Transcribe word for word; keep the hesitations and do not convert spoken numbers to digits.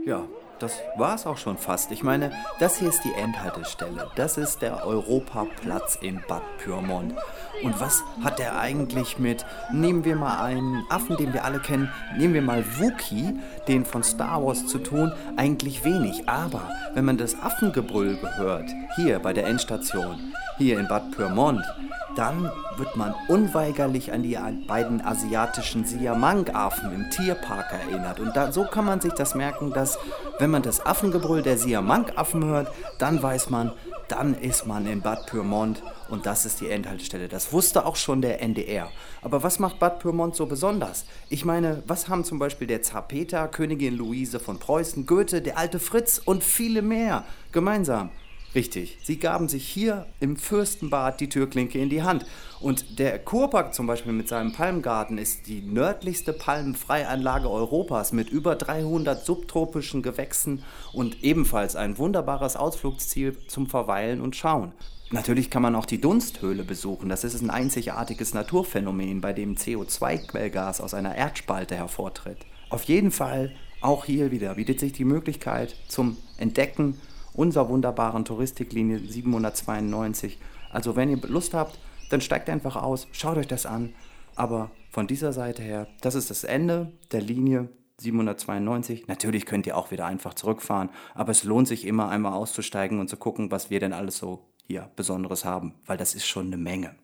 Ja, das war's auch schon fast. Ich meine, das hier ist die Endhaltestelle. Das ist der Europaplatz in Bad Pyrmont. Und was hat der eigentlich mit, nehmen wir mal einen Affen, den wir alle kennen, nehmen wir mal Wookie, den von Star Wars zu tun, eigentlich wenig. Aber wenn man das Affengebrüll hört, hier bei der Endstation, hier in Bad Pyrmont, dann wird man unweigerlich an die beiden asiatischen Siamang-Affen im Tierpark erinnert. Und da, so kann man sich das merken, dass, wenn man das Affengebrüll der Siamang-Affen hört, dann weiß man, dann ist man in Bad Pyrmont und das ist die Endhaltestelle. Das wusste auch schon der N D R. Aber was macht Bad Pyrmont so besonders? Ich meine, was haben zum Beispiel der Zar Peter, Königin Luise von Preußen, Goethe, der alte Fritz und viele mehr gemeinsam? Richtig, sie gaben sich hier im Fürstenbad die Türklinke in die Hand. Und der Kurpark zum Beispiel mit seinem Palmgarten ist die nördlichste Palmenfreianlage Europas mit über dreihundert subtropischen Gewächsen und ebenfalls ein wunderbares Ausflugsziel zum Verweilen und Schauen. Natürlich kann man auch die Dunsthöhle besuchen. Das ist ein einzigartiges Naturphänomen, bei dem C O zwei Quellgas aus einer Erdspalte hervortritt. Auf jeden Fall, auch hier wieder, bietet sich die Möglichkeit zum Entdecken unserer wunderbaren Touristiklinie siebenhundertzweiundneunzig. Also wenn ihr Lust habt, dann steigt einfach aus, schaut euch das an. Aber von dieser Seite her, das ist das Ende der Linie siebenhundertzweiundneunzig. Natürlich könnt ihr auch wieder einfach zurückfahren, aber es lohnt sich immer einmal auszusteigen und zu gucken, was wir denn alles so hier Besonderes haben, weil das ist schon eine Menge.